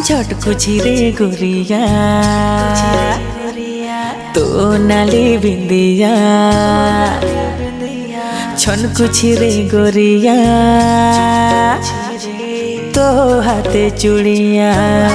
झटकुची रे गोरिया तो नाली बिंदिया छनकुची रे गोरिया तो हाथे चूड़िया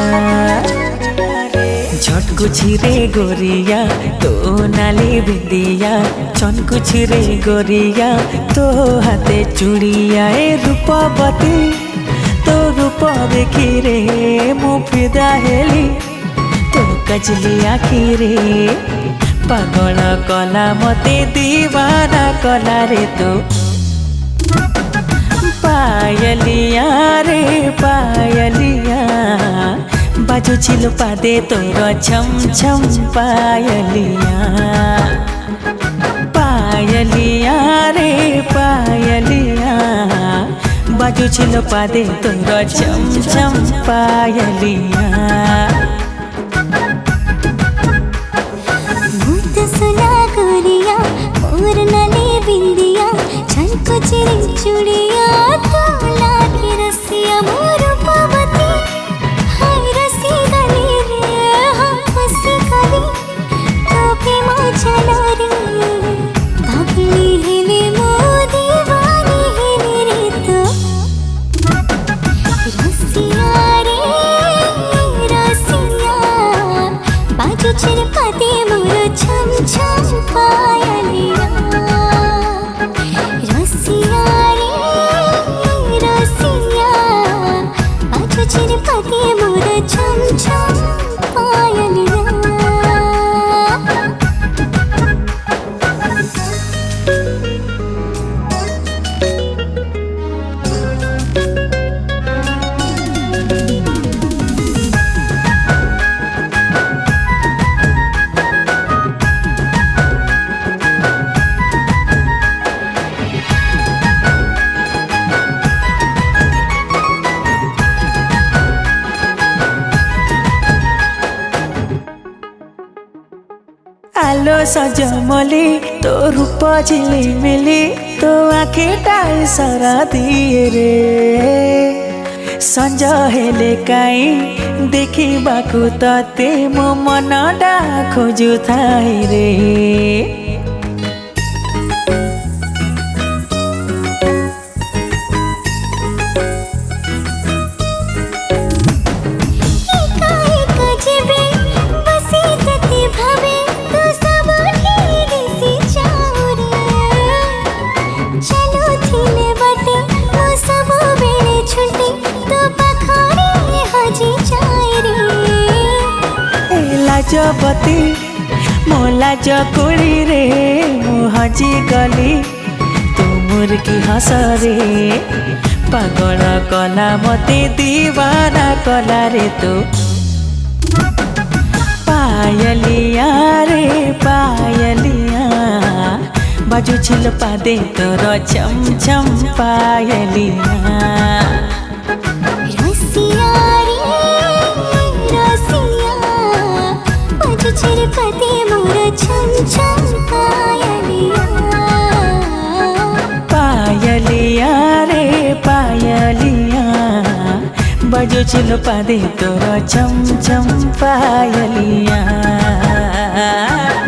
झटकुची रे गोरिया तो नाली बिंदिया छनकुची रे गोरिया तो हाथे चूड़िया ए रूपवती तो रूप देखी रे मु फिदा हेली तो कजली आखी रे पागल कला मते दीवाना कला रे तो पायलिया रे पायलिया बाजू छिलो पादे तोर छम छम पायलिया पायलिया रे पायलिया बाजू छिलो पादे तोर छम छम पायलिया भूत सुना गोरिया मोर नले बिंदिया छनकुची रे चूड़िया तो लागे रसिया मोर पावती हाय रसी गली रे हम फसी गली तो पे मचला रे भागली हेले मो दीवानी हेले रे तो रसिया रे रसिया बाजू छिल पाते मोर छम छम पायलिया रसिया रे रसिया बाजू छिल पाते मोर छम छम पायलिया आलो सजमली तो रूप झिलिमिली तो आँखी टाई सारा दिए रे संज हेले काई देखिबाकू तते मो मनडा खोजु थाई रे लाजपति मो लाज कुड़ी रे मु हजी गली तू मुर्गी हस रे पागल कला मते दीवाना कला रे तू पायलिया रे पायलिया बाजू छिल पादे तोर छम छम पायलिया रसिया रे रसिया बाजू छिल पादे मोर छम छम पायलिया पायलिया रे पायलिया बाजू छिल पादे तोर छम छम पायलिया।